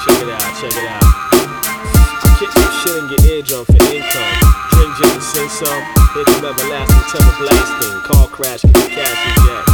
check it out, check it out. I kick some shit in your eardrum for income. Drink gin and sing some. Hit some everlasting, temper blasting. Car crash, get the cash eject.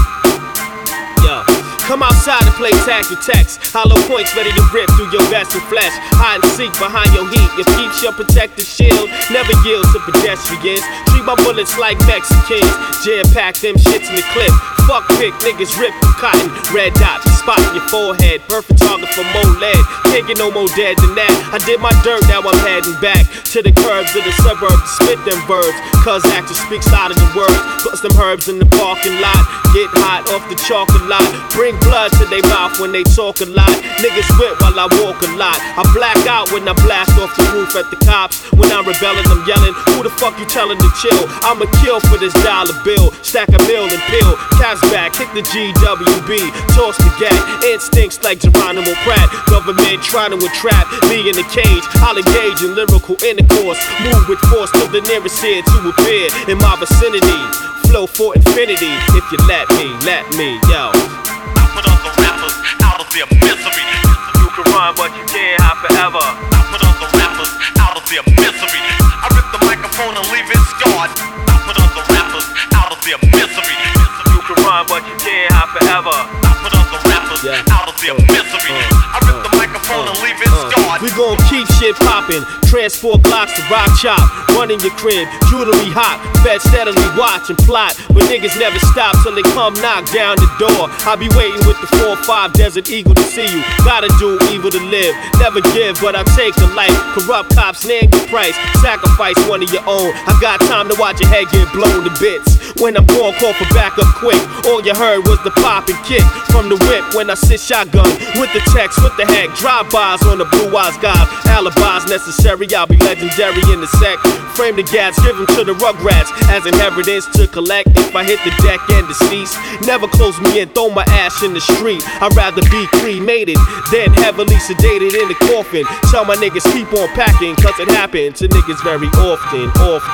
Yo, come outside and play tag your text. Hollow points ready to rip through your vest and flesh. Hide and seek behind your heat. Your keeps your protective shield. Never yield to pedestrians. Treat my bullets like Mexicans. Jam pack them shits in the clip. Fuck pick, niggas rip through cotton. Red dot, spot in your forehead. Perfect target for more lead. Can't get no more dead than that. I did my dirt, now I'm heading back to the curbs of the suburbs to spit them verbs. Cause action speaks louder than words. Bust them herbs in the parking lot. Get hot off the chocolate lot. Bring blood to their mouth when they talk a lot. Niggas whip while I walk a lot. I black out when I blast off the roof at the cops. When I'm rebelling, I'm yelling, who the fuck you telling to chill? I'ma kill for this dollar bill. Stack a mill and pill. Back, hit the GWB, toss the gat, instincts like Geronimo Pratt. Government trying to entrap me in the cage. I'll engage in lyrical intercourse. Move with force to the nearest here to appear in my vicinity. Flow for infinity, if you let me, yo. I put other rappers out of their misery. You can run, but you can't hide forever. I put other rappers out of their misery. I rip the microphone and leave it scarred. I put other rappers out of their misery. You can run, but you can't hide forever. I put other rappers out of their misery. I rip the microphone and leave it scarred. We gon' keep shit poppin'. Transport blocks to rock chop. Run in your crib, jewelry hot. Fed steadily watch and plot. But niggas never stop till they come knock down the door. I be waiting with the 4-5 Desert Eagle to see you. Gotta do evil to live. Never give, but I take a life. Corrupt cops name your price. Sacrifice one of your own. I got time to watch your head get blown to bits. When I'm going, call for backup quick. All you heard was the pop and kick from the whip when I sit shotgun with the text, with the heck, drive-bys on the blue eyes guy. Alibis necessary, I'll be legendary in the sec. Frame the gats, give them to the rugrats as inheritance to collect. If I hit the deck and deceased, never close me in, throw my ash in the street. I'd rather be cremated than heavily sedated in the coffin. Tell my niggas keep on packing, cause it happens to niggas very often.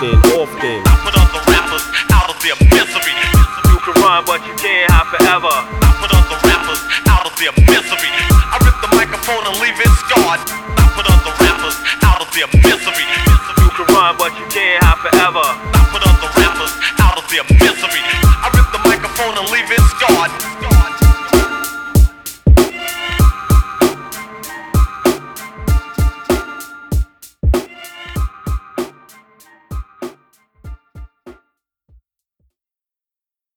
I put other rappers out of their misery. You can run, but you can't hide forever. I put other rappers out of their misery. I rip the microphone and leave it scarred.